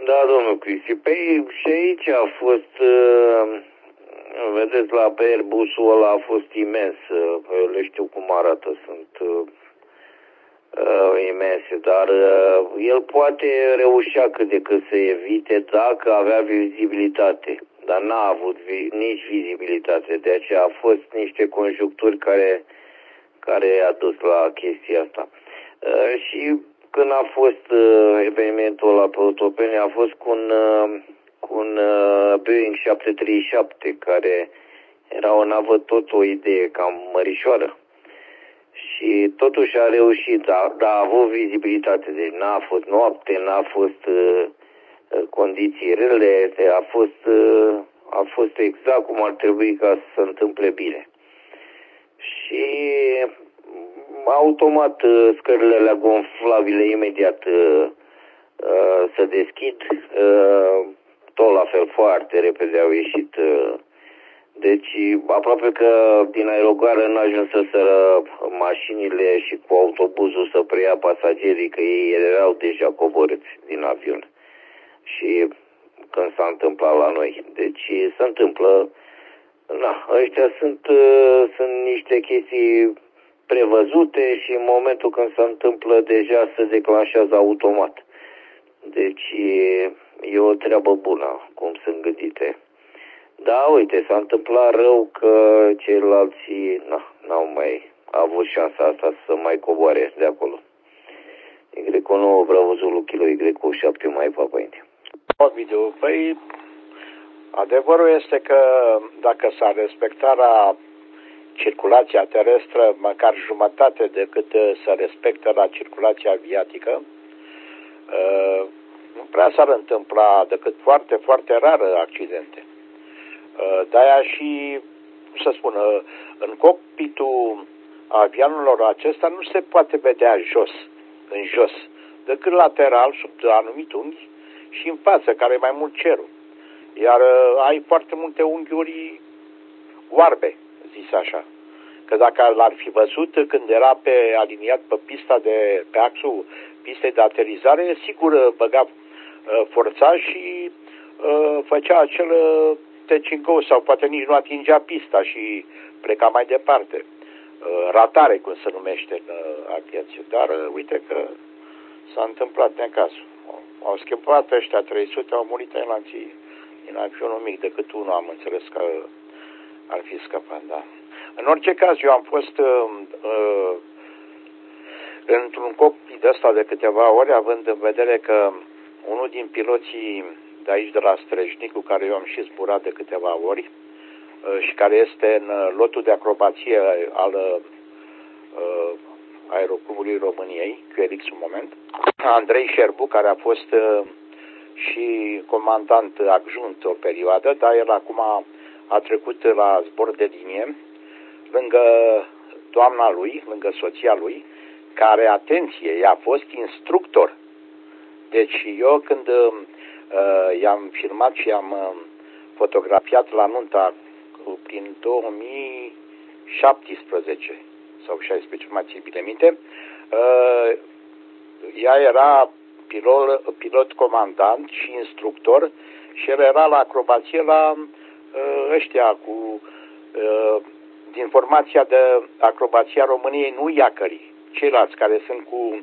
Da, domnul Cristi. Păi și aici a fost, vedeți, la pe Airbusul ăla a fost imens. Eu le știu cum arată, sunt imense, dar el poate reușea cât de cât să evite dacă avea vizibilitate. Dar n-a avut nici vizibilitate, de aceea a fost niște conjuncturi care a dus la chestia asta. Și când a fost evenimentul ăla pe Otopeni, a fost cu un Boeing 737, care era o navă tot o idee cam mărișoară. Și totuși a reușit, dar a avut vizibilitate, deci n-a fost noapte, n-a fost condiții rele, a fost exact cum ar trebui ca să se întâmple bine. Și automat scările alea gonflabile imediat se deschid, tot la fel foarte repede au ieșit. Deci aproape că din aerogară n-a ajuns să sără mașinile și cu autobuzul să preia pasagerii, că ei erau deja coborâți din avion. Și când s-a întâmplat la noi. Deci se întâmplă, ăștia sunt niște chestii prevăzute și în momentul când se întâmplă deja se declanșează automat. Deci e o treabă bună cum sunt gândite. Da, uite, s-a întâmplat rău că ceilalți n-au mai avut șansa asta să mai coboare de acolo. Y9 Bravo Zulu Kilo Y7 mai Papa India. Ovidiu, păi adevărul este că dacă s-ar respecta la circulația terestră măcar jumătate decât să respectă la circulația aviatică, nu prea s-ar întâmpla decât foarte, foarte rar accidente. De-aia și, cum să spun, în cockpitul avioanelor acesta nu se poate vedea în jos, decât lateral, sub anumit unghi, și în față, care e mai mult cerul. Iar ai foarte multe unghiuri oarbe, zis așa. Că dacă l-ar fi văzut când era aliniat pe pista pe axul pistei de aterizare, sigur băga forța și făcea acel touch-and-go sau poate nici nu atingea pista și pleca mai departe. Ratare, cum se numește în aviație. Dar uite că s-a întâmplat necazul. Au schimbat ăștia 300, au murit tailanții din avionul mic, decât unul am înțeles că ar fi scăpat, da. În orice caz, eu am fost într-un cockpit de ăsta de câteva ori, având în vedere că unul din piloții de aici, de la Strejnic, cu care eu am și zburat de câteva ori și care este în lotul de acrobație al Aeroclubului României, QRX un moment, Andrei Șerbu, care a fost și comandant adjunct o perioadă, dar el acum a trecut la zbor de linie, lângă doamna lui, lângă soția lui, care, atenție, i-a fost instructor. Deci eu când i-am filmat și i-am fotografiat la nunta prin 2017 sau 16, mai țin bine minte, ea era pilot comandant și instructor și el era la acrobație la ăștia cu din formația de acrobația României, nu iacării, ceilalți care sunt cu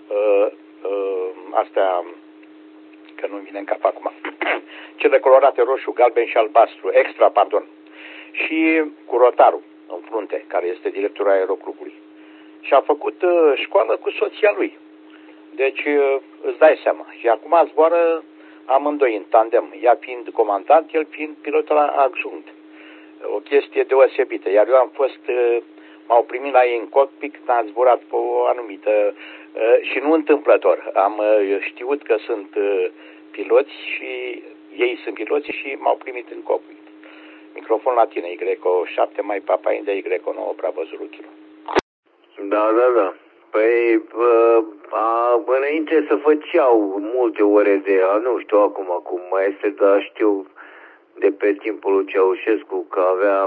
astea, că nu-mi vine în cap acum, cele colorate roșu, galben și albastru, extra, pardon, și cu rotarul în frunte, care este directorul aeroclubului. Și a făcut școală cu soția lui. Deci îți dai seama. Și acum zboară amândoi în tandem, ea fiind comandant, el fiind pilot adjunct. O chestie deosebită. Iar eu am fost, m-au primit la ei în cockpit, am zburat pe o anumită, și nu întâmplător. Am știut că sunt piloți și ei sunt piloți și m-au primit în cockpit. Microfon la tine, Y7, mai Papa India, Y9, Bravo Zulu Kilo. Da. Păi, înainte să făceau multe ore de, nu știu acum cum mai este, dar știu de pe timpul lui Ceaușescu că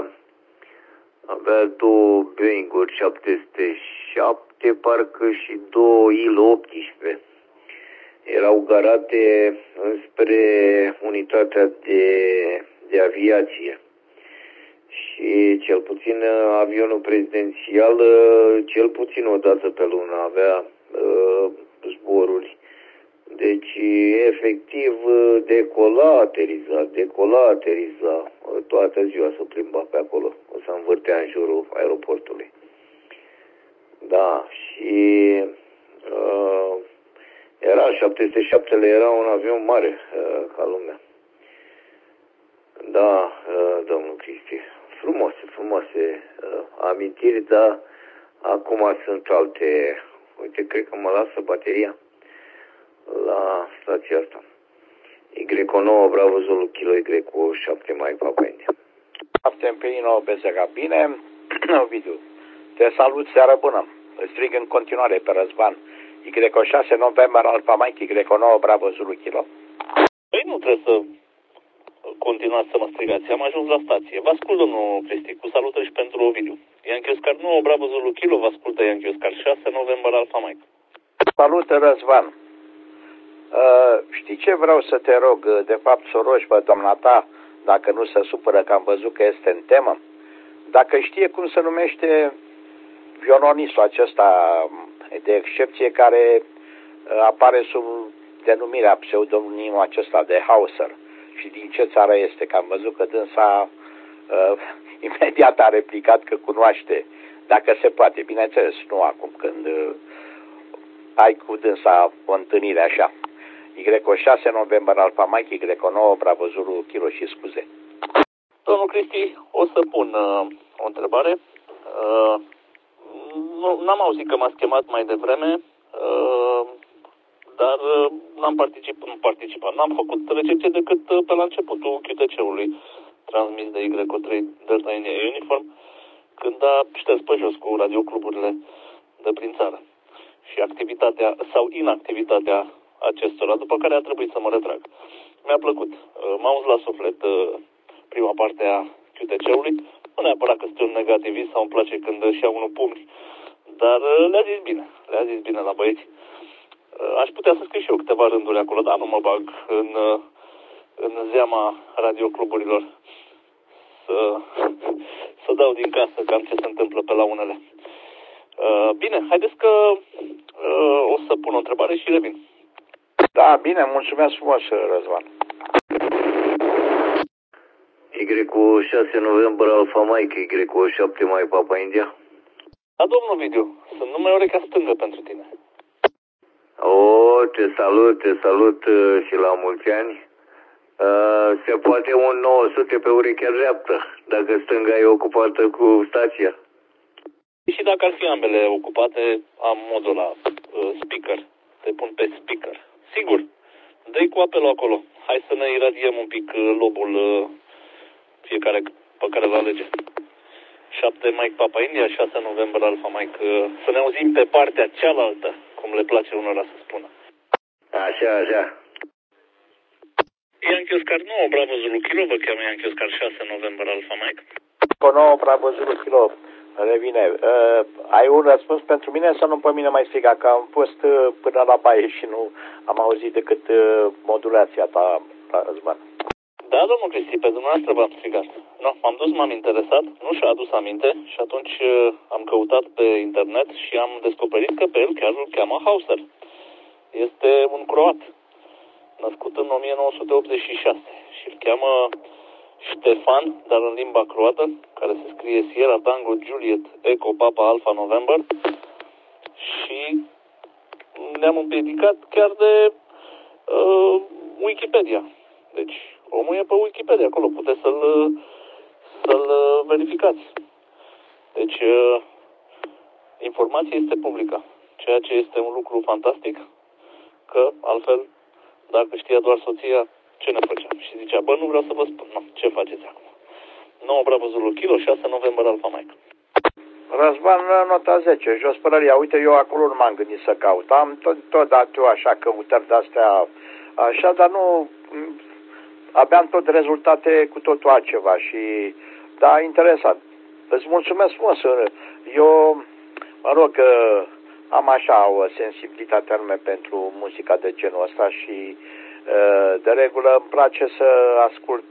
avea două Boeing-uri 707, parcă și două Il-18. Erau garate înspre unitatea de aviație. Și cel puțin avionul prezidențial, cel puțin o dată pe lună avea zboruri. Deci, efectiv, decola, ateriza, toată ziua se plimba pe acolo. O să învârtea în jurul aeroportului. Da, și era 707-le, era un avion mare ca lumea. Da, domnul Cristi, frumoase amintiri, dar acum sunt alte. Uite, cred că mă lasă bateria la stația asta. Y9 Bravo Zulu Kilo Y7 Mike Papa India. 7 9 BZK. Bine, Ovidiu. Te salut, seară bună. Îl strig în continuare pe Răzvan. Y6 November Alpha Mike Y9 Bravo Zulu Kilo. Păi nu trebuie să continuați să mă strigați. Am ajuns la stație. Vă ascult, domnul Cristi, cu salutări și pentru Ovidiu. Yankee Oscar 9 Bravo Zulu Kilo, vă ascultă Yankee Oscar 6 November Alpha Mike. Salut, Răzvan. Știi ce vreau să te rog? De fapt, să o rogi pe doamna ta, dacă nu se supără că am văzut că este în temă, dacă știe cum se numește violonistul acesta de excepție care apare sub denumirea, pseudonimul acesta de Hauser și din ce țară este, că am văzut că dânsa imediat a replicat că cunoaște, dacă se poate, bineînțeles, nu acum când ai cu dânsa o întâlnire așa. Y6 November Alpha Mike Y9 Bravo Zulu Kilo și scuze. Domnul Cristi, o să pun o întrebare. N-am auzit că m-ați chemat mai devreme, dar n-am participat. N-am făcut recepție decât pe la începutul QTC-ului transmis de Y3 Delta India Uniform, când a șters pe jos cu radiocluburile de prin țară și activitatea sau inactivitatea acestora, după care a trebuit să mă retrag. Mi-a plăcut. M-a auzit la suflet prima parte a QTC-ului. Nu neapărat că sunt un negativist sau îmi place când își iau unul pumni, dar le-a zis bine. Le-a zis bine la băieți. Aș putea să scriu și eu câteva rânduri acolo, dar nu mă bag în zeama radiocluburilor să dau din casă cam ce se întâmplă pe la unele. Bine, haideți că o să pun o întrebare și revin. Da, bine, mulțumesc frumos, Răzvan. Y6 November Alpha Mike Y7 Mike Papa India. Da, domnul Ovidiu, sunt numai urechea stângă pentru tine. Te salut și la mulți ani. Se poate un 900 pe urechea dreaptă, dacă stânga e ocupată cu stația. Și dacă ar fi ambele ocupate, am modul la speaker. Te pun pe speaker. Sigur, dă-i cu apelul acolo. Hai să ne iradiem un pic lobul fiecare pe care îl alege. 7 Mike Papa India, 6 November Alpha Mike. Să ne auzim pe partea cealaltă, cum le place unora să spună. Așa. Yankee Oscar 9, Bravo Zulu Kilo, vă cheamă Yankee Oscar 6 November Alpha Mike. 9 Bravo Zulu Kilo, revine. Ai un răspuns pentru mine sau nu pe mine mai striga? Că am fost până la baie și nu am auzit decât modulația ta, Răzvan. Da, domnul Cristi, pe dumneavoastră v-am strigat. No, m-am dus, m-am interesat, nu și-a adus aminte și atunci am căutat pe internet și am descoperit că pe el chiar îl cheamă Hauser. Este un croat, născut în 1986 și îl cheamă Ștefan, dar în limba croată, care se scrie Sierra Tango Juliet Eco Papa Alpha November, și ne-am împiedicat chiar de Wikipedia. Deci, omul e pe Wikipedia acolo, puteți să-l verificați. Deci, informația este publică, ceea ce este un lucru fantastic, că altfel, dacă știa doar soția, ce ne făceam? Și zicea, nu vreau să vă spun, ce faceți acum? 9 Bravo Zulu Kilo, 6 November Alpha Mike. Răzvan, nota 10, jos părăria. Uite, eu acolo nu m-am gândit să caut. Am tot dat eu așa căutări de-astea, așa, dar nu... Aveam tot rezultate cu totul altceva și... Da, interesant. Îți mulțumesc frumos. Eu, mă rog, am așa o sensibilitate anume pentru muzica de genul ăsta și De regulă îmi place să ascult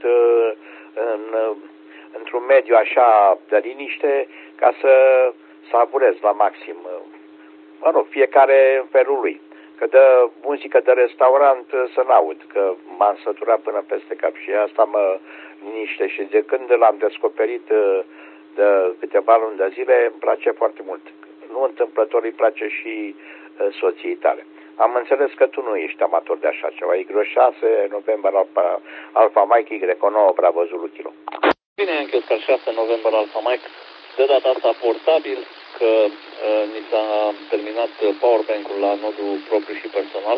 într-un mediu așa de liniște ca să savurez la maxim. Mă rog, fiecare în felul lui. Că de muzică de restaurant să n-aud, că m-am săturat până peste cap și asta mă liniște și de când l-am descoperit de câteva luni de zile îmi place foarte mult. Nu întâmplător îi place și soției tale. Am înțeles că tu nu ești amator de așa ceva. Y6, November, Alfa Mike, Y9, Bravo Zulu Kilo. Bine, Yankee Oscar 6, November, Alfa Mike. De data asta portabil, că ni s-a terminat powerbank-ul la nodul propriu și personal.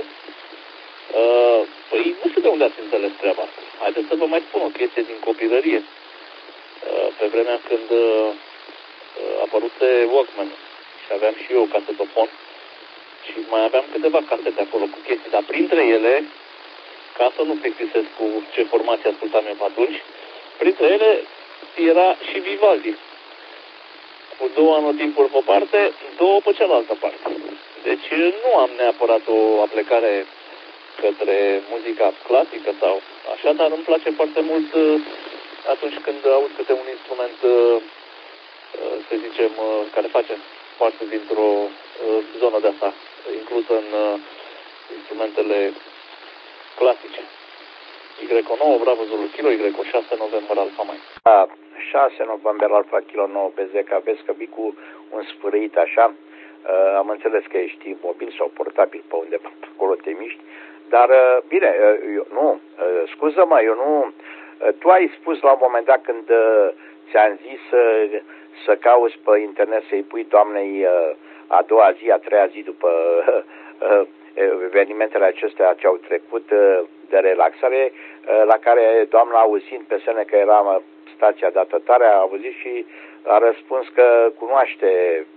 Păi nu știu de unde ați înțeles treaba asta. Haideți să vă mai spun o chestie din copilărie. Pe vremea când a apărut Walkman și aveam și eu casetofon și mai aveam câteva casete acolo cu chestii, dar printre ele, ca să nu plictisesc cu ce formație ascultam eu pe atunci, printre ele era și Vivaldi. Cu 2 anotimpuri pe o parte, 2 pe cealaltă parte. Deci nu am neapărat o aplecare către muzica clasică sau așa, dar îmi place foarte mult atunci când aud câte un instrument, să zicem, care face parte dintr-o zonă de asta, inclusă în instrumentele clasice. Y9, Bravo Zulu Kilo, Y6, November, Alfa Mike. 6 November, Alfa Kilo 9 BZ, că vezi că vii cu un sfârâit așa. Am înțeles că ești mobil sau portabil pe undeva, acolo te miști. Dar, bine, eu nu, scuză-mă, eu nu... Tu ai spus la un moment dat când ți-am zis să cauți pe internet să-i pui doamnei a doua zi, a treia zi după evenimentele acestea ce au trecut de relaxare, la care doamna, auzind pe semne că era stația datătare, a auzit și a răspuns că cunoaște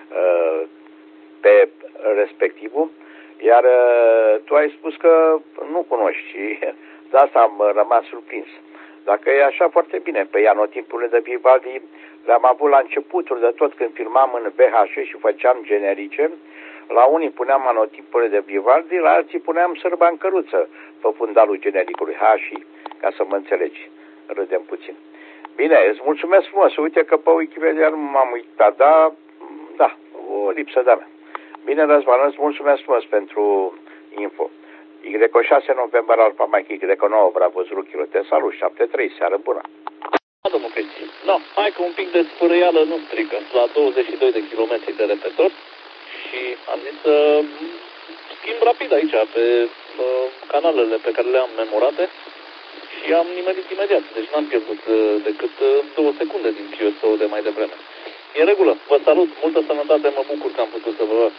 pe respectivul, iar tu ai spus că nu cunoști și de asta am rămas surprins. Dacă e așa, foarte bine. Pe anotimpurile de Vivaldi le-am avut la începutul de tot, când filmam în VHS și făceam generice. La unii puneam anotimpurile de Vivaldi, la alții puneam Sârba în căruță pe fundalul genericului. Și ca să mă înțelegi, râdem puțin. Bine, îți mulțumesc frumos. Uite că pe Wikipedia nu m-am uitat, dar da, o lipsă de-a mea. Bine, Răzvan, îți mulțumesc frumos pentru info. Y6 November, Alfa Mike, Y9, Bravo Zulu Kilo, te salut, 7-3, seară bună. Da, domnul Cristi. Da, hai că un pic de sfârâială nu strică. La 22 de kilometri de repetor și am zis să schimb rapid aici pe canalele pe care le-am memorate și am nimerit imediat. Deci n-am pierdut decât 2 secunde din QSO de mai devreme. E în regulă, vă salut, multă sănătate, mă bucur că am putut să vă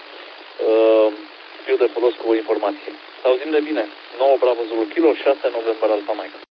fiu de folos cu o informație. Să auzim de bine. 9 Bravo Zulu Kilo, 6 November Alfa Mike.